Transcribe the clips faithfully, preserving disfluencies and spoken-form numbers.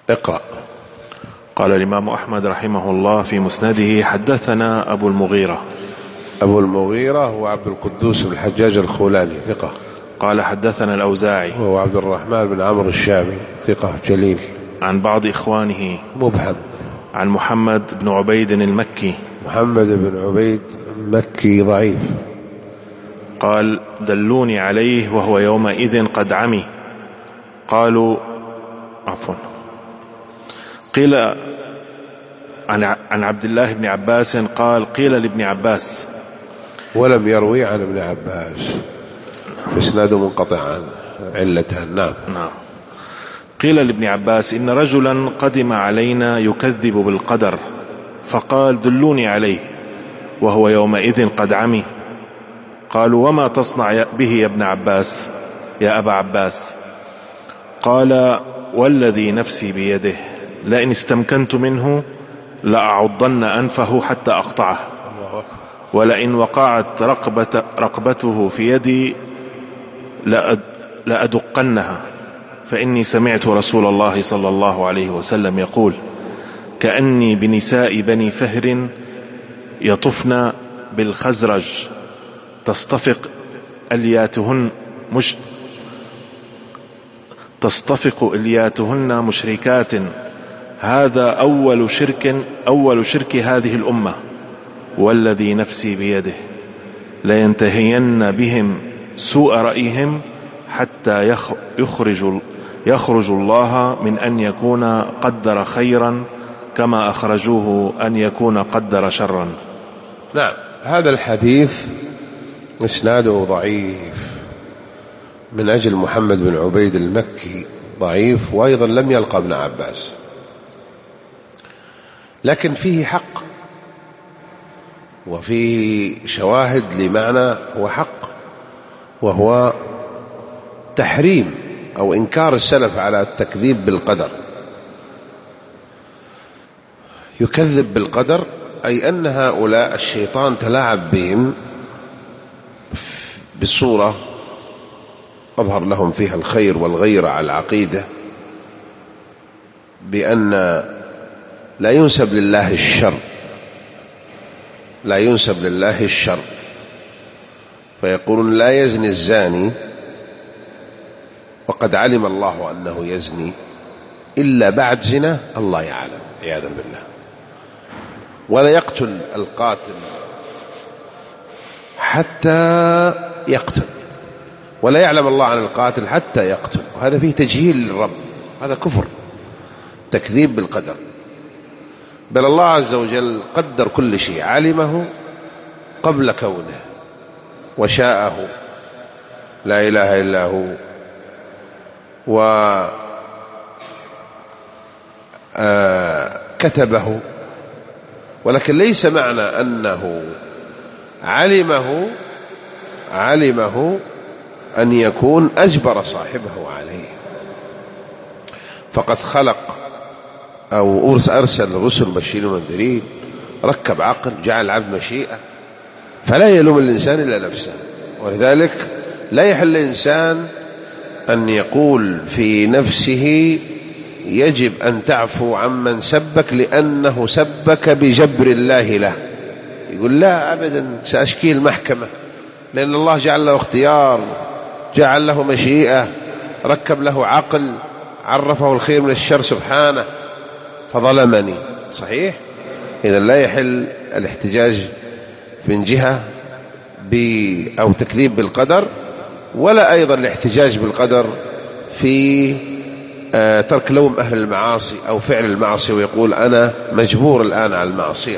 اقرأ. قال الإمام أحمد رحمه الله في مسنده: حدثنا أبو المغيرة. أبو المغيرة هو عبد القدوس بن الحجاج الخولاني، ثقة. قال حدثنا الأوزاعي وهو عبد الرحمن بن عمرو الشامي، ثقة جليل. عن بعض إخوانه مبهم. عن محمد بن عبيد المكي. محمد بن عبيد مكي ضعيف. قال: دلوني عليه وهو يومئذ قد عمي. قالوا عفوا قيل عن عن عبد الله بن عباس قال: قيل لابن عباس. ولم يروي عن ابن عباس، اسناده منقطع عن علته. نعم. نعم. قيل لابن عباس: إن رجلا قدم علينا يكذب بالقدر، فقال: دلوني عليه وهو يومئذ قد عمي. قالوا: وما تصنع به يا ابن عباس يا أبا عباس؟ قال: والذي نفسي بيده لئن استمكنت منه لأعضن أنفه حتى أقطعه، ولئن وقعت رقبة رقبته في يدي لأدقنها، فإني سمعت رسول الله صلى الله عليه وسلم يقول: كأني بنساء بني فهر يطفن بالخزرج تصطفق ألياتهن مش تصطفق إلياتهن مشركات، هذا أول شرك أول شرك هذه الأمة، والذي نفسي بيده لينتهين بهم سوء رأيهم حتى يخرج يخرج الله من أن يكون قدر خيرا كما أخرجوه أن يكون قدر شرا. نعم. هذا الحديث إسناده ضعيف من أجل محمد بن عبيد المكي ضعيف، وأيضا لم يلقى ابن عباس، لكن فيه حق وفيه شواهد لمعنى هو حق، وهو تحريم أو إنكار السلف على التكذيب بالقدر. يكذب بالقدر أي أن هؤلاء الشيطان تلاعب بهم بصورة أظهر لهم فيها الخير والغيرة على العقيدة، بأن لا ينسب لله الشر لا ينسب لله الشر فيقولون: لا يزني الزاني وقد علم الله أنه يزني إلا بعد زنا الله يعلم، عياذا بالله. ولا يقتل القاتل حتى يقتل، ولا يعلم الله عن القاتل حتى يقتل. وهذا فيه تجهيل للرب، هذا كفر، تكذيب بالقدر. بل الله عز وجل قدر كل شيء، علمه قبل كونه وشاءه، لا إله إلا هو، وكتبه. ولكن ليس معنى أنه علمه علمه أن يكون أجبر صاحبه عليه. فقد خلق أو أرسل رسل مبشرين ومنذرين، ركب عقل، جعل العبد مشيئة، فلا يلوم الإنسان إلا نفسه. ولذلك لا يحل الإنسان أن يقول في نفسه يجب أن تعفو عمن سبك لأنه سبك بجبر الله له. يقول: لا أبدا، سأشكي المحكمة، لأن الله جعل له اختيار، جعل له مشيئة، ركب له عقل، عرفه الخير من الشر سبحانه، فظلمني. صحيح؟ إذا لا يحل الاحتجاج من جهة أو تكذيب بالقدر، ولا أيضا الاحتجاج بالقدر في ترك لوم أهل المعاصي أو فعل المعصية ويقول: أنا مجبور الآن على المعصية.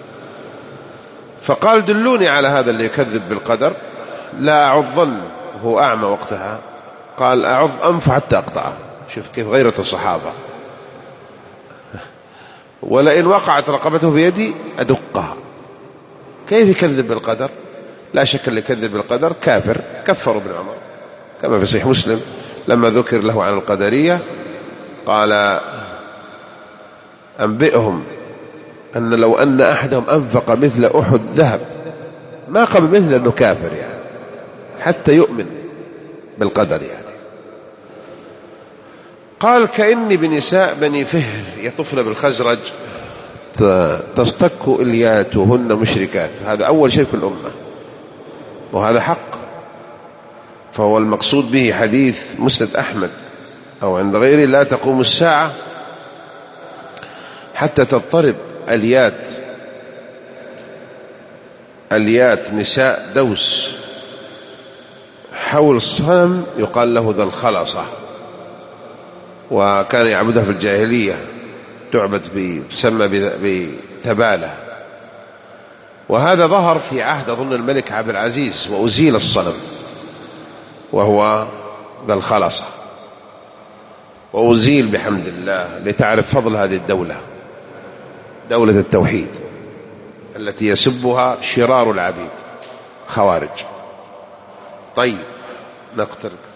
فقال: دلوني على هذا اللي يكذب بالقدر لا أعضن، وهو أعمى وقتها، قال: أعض أنفه حتى أقطعه. شوف كيف غيرة الصحابة. ولئن وقعت رقبته في يدي أدقها. كيف يكذب بالقدر؟ لا شك اللي يكذب بالقدر كافر، كفر ابن عمر كما في صحيح مسلم لما ذكر له عن القدرية قال: أنبئهم أن لو أن أحدهم أنفق مثل أحد ذهب ما قبل منه لأنه كافر، يعني حتى يؤمن بالقدر. يعني قال كأني بنساء بني فهر يطفن بالخزرج تصطك إلياتهن مشركات. هذا أول شرك الأمة، وهذا حق، فهو المقصود به حديث مسند أحمد أو عند غيره: لا تقوم الساعة حتى تضطرب أليات أليات نساء دوس حول الصنم يقال له ذا الخلصة، وكان يعبدها في الجاهلية، تعبد تسمى بتبالة. وهذا ظهر في عهد أظن الملك عبد العزيز، وأزيل الصنم وهو ذا الخلصة، وأزيل بحمد الله لتعرف فضل هذه الدولة، دولة التوحيد التي يسبها شرار العبيد خوارج. طيب نقترب.